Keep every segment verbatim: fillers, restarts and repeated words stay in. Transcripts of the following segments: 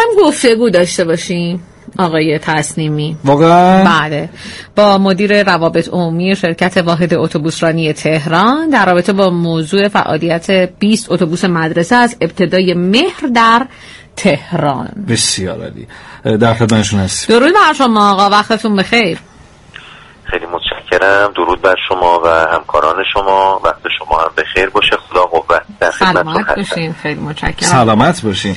گفتگو داشته باشیم آقای تسلیمی. واقعا؟ بله، با مدیر روابط عمومی شرکت واحد اتوبوسرانی تهران در رابطه با موضوع فعالیت بیست اتوبوس مدرسه از ابتدای مهر در تهران. بسیار عالی، در خدمتشون هستیم. درود بر شما آقا، وقتتون بخیر. خیلی متشکرم. درود بر شما و همکاران شما، وقت شما هم بخیر باشه. خدا قوت. در خدمتتون سلامت باشین. خیلی متشکرم. سلامت باشین.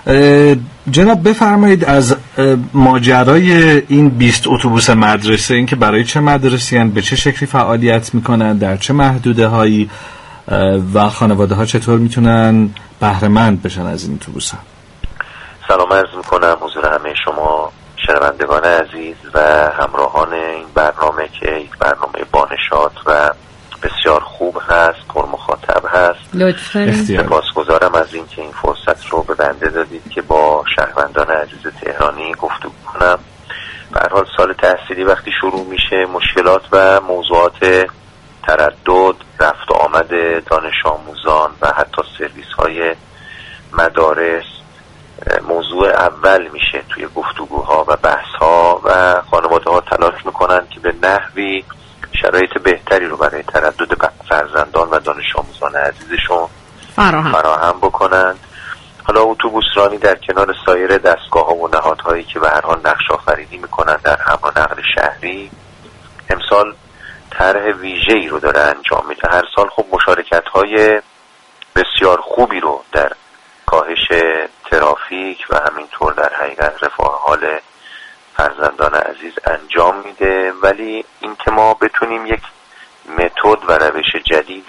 جناب بفرمایید از ماجرای این بیست اتوبوس مدرسه، این که برای چه مدرسی هستند، به چه شکلی فعالیت میکنن، در چه محدوده هایی و خانواده ها چطور میتونن بهره مند بشن از این اتوبوس ها؟ سلام عرض میکنم حضور همه شما شنوندگان عزیز و همراهان این برنامه که یک برنامه بانشات و بسیار خوب هست، پر مخاطب هست. لطفاً. سپاسگزارم از این که این فرصت رو به بنده دادید که با شهروندان عزیز تهرانی گفتگو کنم. به هر حال سال تحصیلی وقتی شروع میشه، مشکلات و موضوعات تردد، رفت و آمد دانش آموزان و حتی سرویس های مدارس موضوع اول میشه توی گفتگوها و بحث‌ها و خانواده ها تلاش میکنن که به نحوی شرایط بهتری رو برای تردد فرزندان و دانش آموزان عزیزشون فراهم, فراهم بکنند. حالا اتوبوسرانی در کنار سایر دستگاه‌ها و نهادهایی که به هر حال نقش آفرینی میکنن در حمل و نقل شهری، امسال طرح ویژه‌ای رو داره انجام میده. هر سال خب مشارکت‌های بسیار خوبی رو در کاهش ترافیک و همینطور در حقیقت رفاه حال فرزندان عزیز انجام میده، ولی این که ما بتونیم یک متد و روش جدید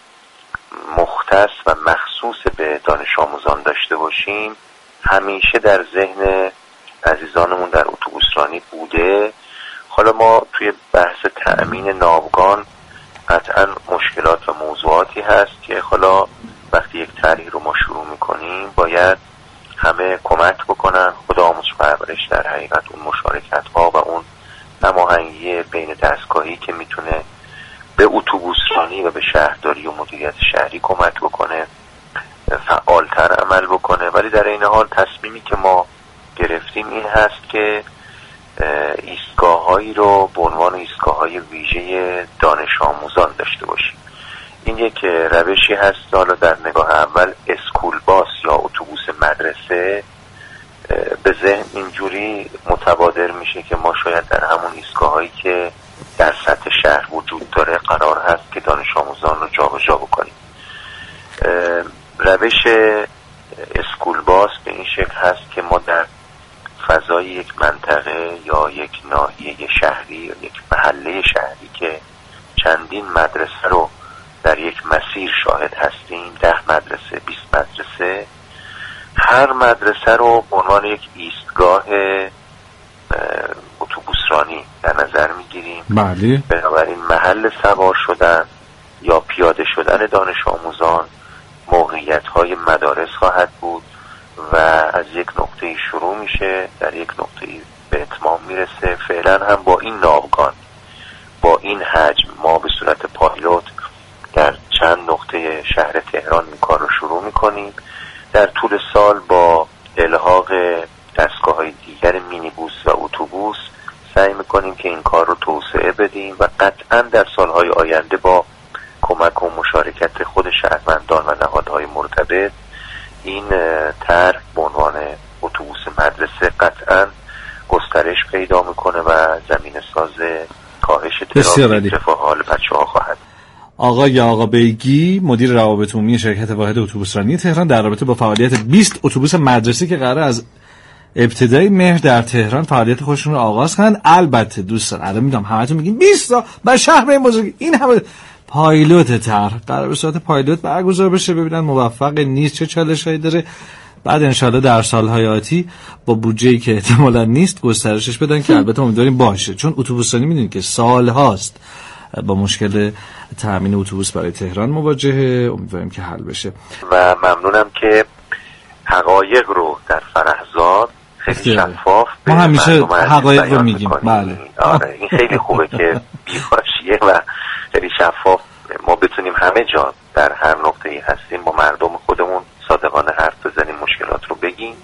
مختص و مخصوص به دانش آموزان داشته باشیم همیشه در ذهن عزیزانمون در اتوبوسرانی بوده. حالا ما توی بحث تأمین ناوگان قطعا مشکلات و موضوعاتی هست که حالا وقتی یک طرحی رو ما شروع میکنیم باید همه کمک بکنن، خدا آموز پرورش در حقیقت اون مشارکت ها و اون هماهنگی بین دستگاهی که میتونه به اتوبوسرانی و به شهرداری و مدیریت شهری کمک بکنه فعالتر عمل بکنه. ولی در این حال تصمیمی که ما گرفتیم این هست که ایستگاه‌هایی رو به عنوان ایستگاه‌های ویژه دانش آموزان داشته باشیم. این یک روشی هست. حالا در نگاه اول اسکول باس یا اتوبوس مدرسه به ذهن اینجوری متبادر میشه که ما شاید در همون ایستگاه‌هایی که در سطح شهر وجود داره قرار هست که دانش آموزان رو جابجا بکنیم. روش اسکول باس به این شکل هست که ما در فضای یک منطقه یا یک ناحیه شهری یا یک محله شهری که چندین مدرسه رو در یک مسیر شاهد هستیم، ده مدرسه، بیست مدرسه، هر مدرسه رو به عنوان یک ایستگاه اتوبوسرانی در نظر میگیریم. بله. بنابراین محل سوار شدن یا پیاده شدن دانش آموزان موقعیت های مدارس خواهد بود و از یک نقطه شروع میشه در یک نقطه به اتمام میرسه. فعلا هم با این ناوگان با این حجم ما به صورت پایلوت در چند نقطه شهر تهران این کار رو شروع میکنیم. در طول سال با الحاق دستگاه‌های دیگر مینیبوس و اتوبوس سعی میکنیم که این کار رو توسعه بدیم و قطعا در سالهای آینده با کمک و مشارکت خود شهروندان و نهادهای مرتبط این طرح به عنوان اتوبوس مدرسه قطعا گسترش پیدا میکنه و زمینه ساز کاهش ترافیک رفاه حال بچه‌ها خواهد. آقای آقا بیگی مدیر روابط عمومی شرکت واحد اتوبوسرانی تهران در رابطه با فعالیت بیست اتوبوس مدرسه که قرار از ابتدای مهر در تهران فعالیت خودشون رو آغاز کنن. البته دوستان الان میگم همتون میگین بیست تا بر شهر به این بزرگی، این همه پایلوت طرح قرار به صورت پایلوت برگزار بشه، ببینن موفق نیست چه چالشایی داره، بعد انشالله در سالهای آتی با بودجه‌ای که احتمالاً نیست گسترشش بدن که البته امیدواریم باشه، چون اتوبوسرانی میدونید که سال هاست با مشکل تامین اتوبوس برای تهران مواجهه، امیدواریم که حل بشه. و ممنونم که حقایق رو در فرهزاد خیلی شفاف ما همیشه حقایق رو میگیم. بله. آره این خیلی خوبه که بی‌حاشیه و خیلی شفاف ما بتونیم همه جا در هر نقطه‌ای هستیم با مردم خودمون صادقانه حرف بزنیم، مشکلات رو بگیم.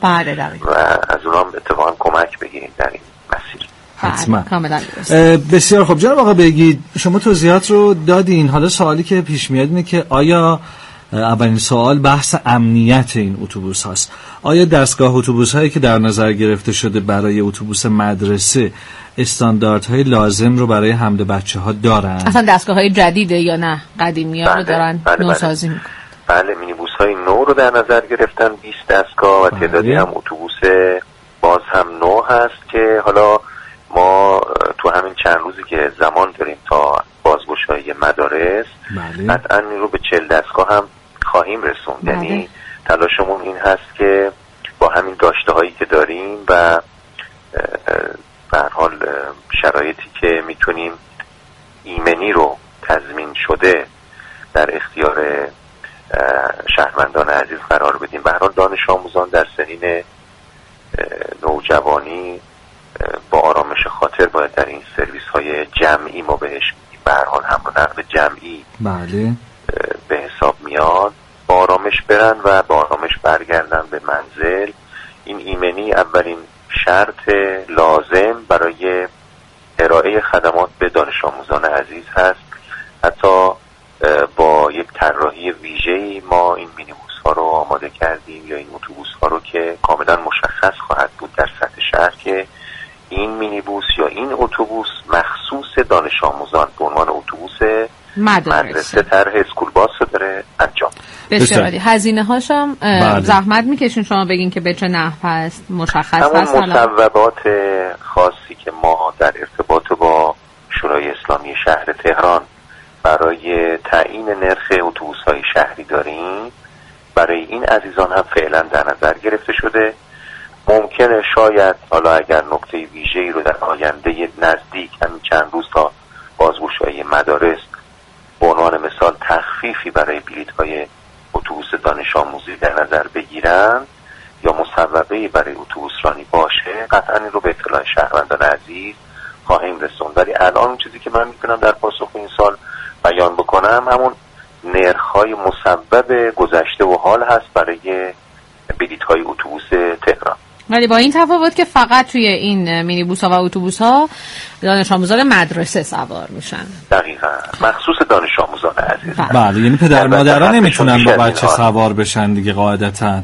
بله دقیقاً. و از اونها اتفاقا کمک بگیریم در این مسیر. حتما. کاملا بسیار خب جناب آقا بگید، شما توضیحات رو دادین. حالا سوالی که پیش میاد اینه که آیا اولین سوال بحث امنیت این اتوبوس هاست. آیا دستگاه اتوبوس هایی که در نظر گرفته شده برای اتوبوس مدرسه استانداردهای لازم رو برای حمل بچه ها دارن؟ اصلا دستگاه های جدیده یا نه قدیمی ها بله، رو دارن بله، نوسازی میکنن؟ بله، مینیبوس های نو رو در نظر گرفتن، بیست دستگاه و تعدادی هم اتوبوس باز هم نو هست که حالا ما تو همین چند روزی که زمان داریم تا بازگشایی مدارس قطعا این رو به چهل دستگاه هم خواهیم رسوند. یعنی تلاشمون این هست که با همین داشته هایی که داریم و به هر حال شرایطی که میتونیم ایمنی رو تضمین شده در اختیار شهروندان عزیز قرار بدیم. به هر حال دانش آموزان در سنین نوجوانی با آرامش خاطر باید در این سرویس های جمعی ما بهش میگیم، به هر حال حمل و نقل جمعی بله به حساب میاد، با آرامش برن و با آرامش برگردن به منزل. این ایمنی اولین شرط لازم برای ارائه خدمات به دانش آموزان عزیز هست. حتی با یک طراحی ویژه‌ای ما این مینیبوس ها رو آماده کردیم یا این اتوبوس ها رو که کاملا مشخص خواهد بود در سطح شهر که این مینیبوس یا این اتوبوس مخصوص دانش آموزان به عنوان اتوبوس مدرسه, مدرسه طرح اسکول باس رو داره انجام. بسیار عالی. هزینه هاشم زحمت میکشین شما بگین که به چه نحو هست؟ مشخص هست؟ همون مصوبات خاصی که ما در ارتباط با شورای اسلامی شهر تهران برای تعیین نرخ اتوبوس های شهری داریم، برای این عزیزان هم فعلا در نظر گرفته شده. ممکنه شاید حالا اگر نکته ویژه‌ای رو در آینده نزدیک همین چند روز تا بازگشایی مدارس به عنوان مثال تخفیفی برای بلیط‌های اتوبوس دانش آموزی در نظر بگیرن یا مصوبه‌ای برای اتوبوس رانی باشه، قطعا این رو به اطلاع شهروندان عزیز خواهیم رسوند. ولی الان اون چیزی که من میتونم در پاسخ این سال بیان بکنم همون نرخ‌های مصوب گذشته و حال هست برای بلیط‌های اتوبوس تهران. ولی با این تفاوت که فقط توی این مینیبوس ها و اتوبوس ها دانش آموزان مدرسه سوار میشن. دقیقاً، مخصوص دانش آموزان عزیز. بله، یعنی پدر مادران نمیتونن با بچه سوار بشن دیگه قاعدتاً.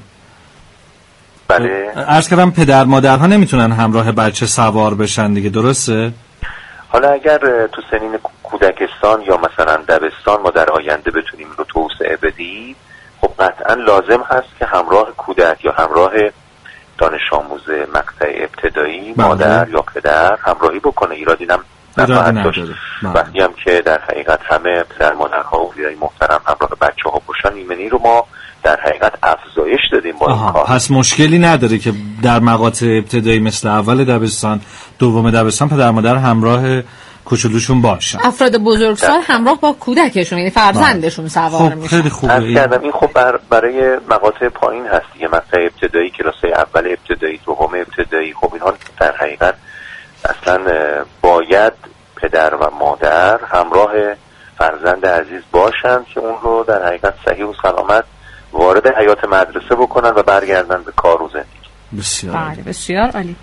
بله. عرض کردم پدر مادرها نمیتونن همراه بچه سوار بشن دیگه، درسته؟ حالا اگر تو سنین کودکستان یا مثلا دبستان ما در آینده بتونیم رو توسعه بدیم، خب قطعاً لازم هست که همراه کودک یا همراه دانش آموز مقطع ابتدایی بله. مادر یا پدر همراهی بکنه، ایرادی هم نخواهد داشت. وقتی هم که در حقیقت همه پدر مادرها و اولیای محترم همراه بچه ها باشن، ایمنی رو ما در حقیقت افزایش دادیم با این کار. پس مشکلی نداره که در مقاطع ابتدایی مثل اول دبستان، دوم دبستان پدر مادر همراه کوچولوشون باشن. افراد بزرگسال همراه با کودکشون یعنی فرزندشون سوار خب میشن. خیلی خوبه. این خب بر برای مقاطع پایین هست دیگه، مقطع ابتدایی، کلاسای اول ابتدایی، دوم ابتدایی، خب اینها در حقیقت اصلا باید پدر و مادر همراه فرزند عزیز باشند که اون رو در حقیقت صحیح و سلامت وارد حیات مدرسه بکنن و برگردن به کار و زندگی. بسیار بله بسیار عالی.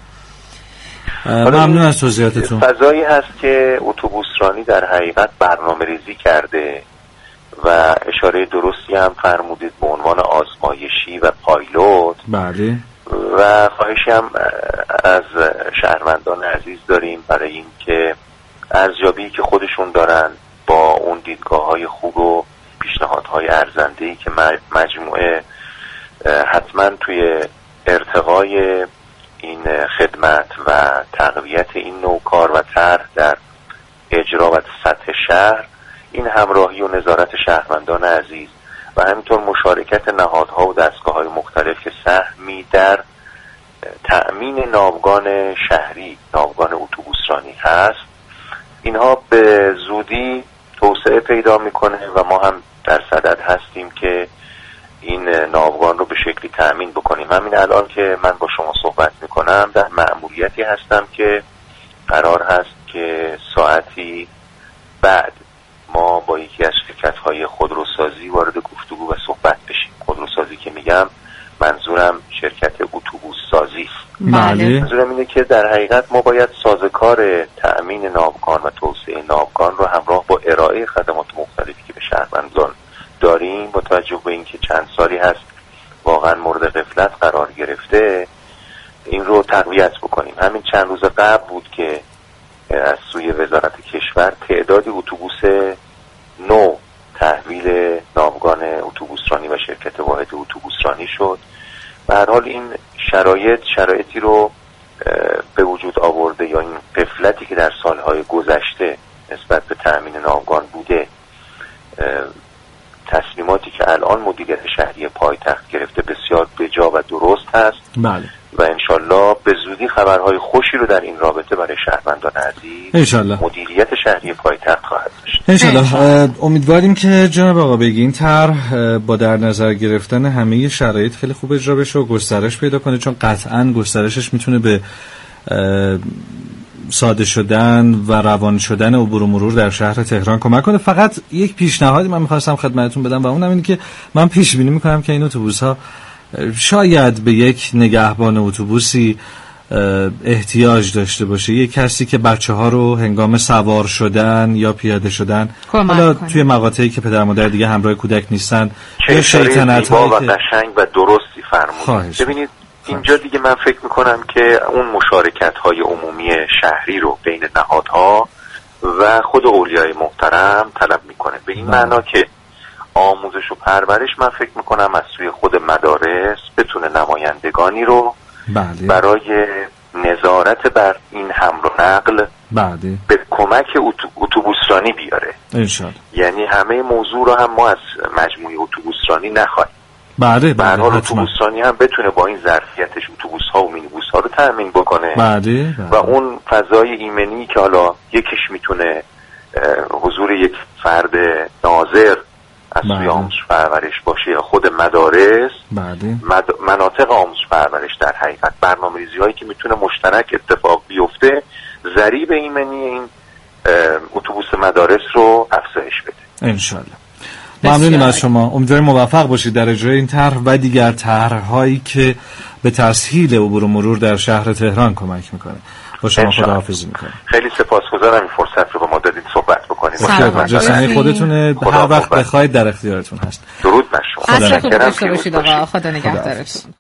ممنون از توضیحاتتون. فضایی هست که اتوبوس رانی در حقیقت برنامه ریزی کرده و اشاره درستی هم فرمودید به عنوان آزمایشی و پایلوت. بله. و خواهشی هم از شهروندان عزیز داریم برای این که ارزیابی که خودشون دارن با اون دیدگاه‌های خوب و پیشنهادهای ارزنده‌ای که مجموعه حتما توی ارتقای این خدمت و تقویت این نوع کار و طرح در اجرا و سطح شهر، این همراهی و نظارت شهروندان عزیز و همینطور مشارکت نهادها و دستگاه‌های مختلف که سهمی در تأمین ناوگان شهری، ناوگان اتوبوس رانی هست، اینها به زودی توسعه پیدا میکنه و ما هم در صدد هستیم که این ناوگان رو به شکلی تأمین بکنیم. همین الان که من با شما صحبت میکنم در مأموریتی هستم که قرار هست که ساعتی بعد ما با یکی از شرکت‌های خودروسازی وارد گفتگو و صحبت بشیم. خودروسازی که میگم منظورم شرکت اتوبوس سازی است. بله. منظورم اینه که در حقیقت ما باید سازوکار تأمین ناوگان و توسعه ناوگان رو همراه با ارائه خدمات مختلفی که به شهروندان داریم، با توجه به اینکه چند سالی هست واقعا مورد غفلت قرار گرفته، این رو تقویت بکنیم. همین چند روز قبل بود که از سوی وزارت کشور تعدادی اتوبوس نو تحویل ناوگان اتوبوسرانی و شرکت واحد اتوبوسرانی شد. به هر حال این شرایط شرایطی رو به وجود آورده یا این غفلتی که در سالهای گذشته نسبت به تأمین ناوگان بوده، تصمیماتی که الان مدیریت شهری پایتخت گرفته بسیار بجا و درست هست. بله. و انشالله به زودی خبرهای خوشی رو در این رابطه برای شهروندان عزیز انشالله مدیریت شهری پایتخت خواهد داشت. انشالله. امیدواریم که جناب آقا بیگی این طرح با در نظر گرفتن همه شرایط خیلی خوب اجرا بشه و گسترش پیدا کنه، چون قطعاً گسترشش میتونه به ساده شدن و روان شدن عبور و مرور در شهر تهران کمک کنه. فقط یک پیشنهادی من می‌خواستم خدمتتون بدم و اونم اینه که من پیش بینی می‌کنم که این اتوبوس‌ها شاید به یک نگهبان اتوبوسی احتیاج داشته باشه، یک کسی که بچه‌ها رو هنگام سوار شدن یا پیاده شدن، حالا توی مقاطعی که پدر مادر دیگه همراه کودک نیستن، چه شیطنت‌هایی و قشنگ و درستی فرمودید. ببینید اینجا دیگه من فکر میکنم که اون مشارکت‌های عمومی شهری رو بین نهادها و خود اولیای محترم طلب میکنه، به این معنا که آموزش و پرورش من فکر میکنم از سوی خود مدارس بتونه نمایندگانی رو بله. برای نظارت بر این حمل و نقل بله. به کمک اتوبوسرانی بیاره. انشالله. یعنی همه موضوع رو هم ما از مجموعه اتوبوسرانی نخواهیم. بله به هر حال اتوبوسرانی هم بتونه با این ظرفیتش اتوبوس ها و مینیبوس ها رو تامین بکنه. بله. بله. و اون فضای ایمنی که حالا یکیش میتونه حضور یک فرد ناظر از سوی بله. آموزش پرورش باشه یا خود مدارس، بله. مد... مناطق آموزش پرورش در حقیقت برنامه‌ریزی هایی که میتونه مشترک اتفاق بیفته، ضریب ایمنی این اتوبوس مدارس رو افزایش بده. انشالله. ممنونیم از شما. امیدواریم موفق باشید در اجرای این طرح و دیگر طرح‌هایی که به تسهیل عبور و مرور در شهر تهران کمک میکنه. با شما خداحافظی میکنم. خیلی سپاسگزارم این فرصت رو به ما دادید صحبت بکنید. جسمی خودتونه هر وقت بخواید در اختیارتون هست. درود بر شما. خدا نگهدارتون.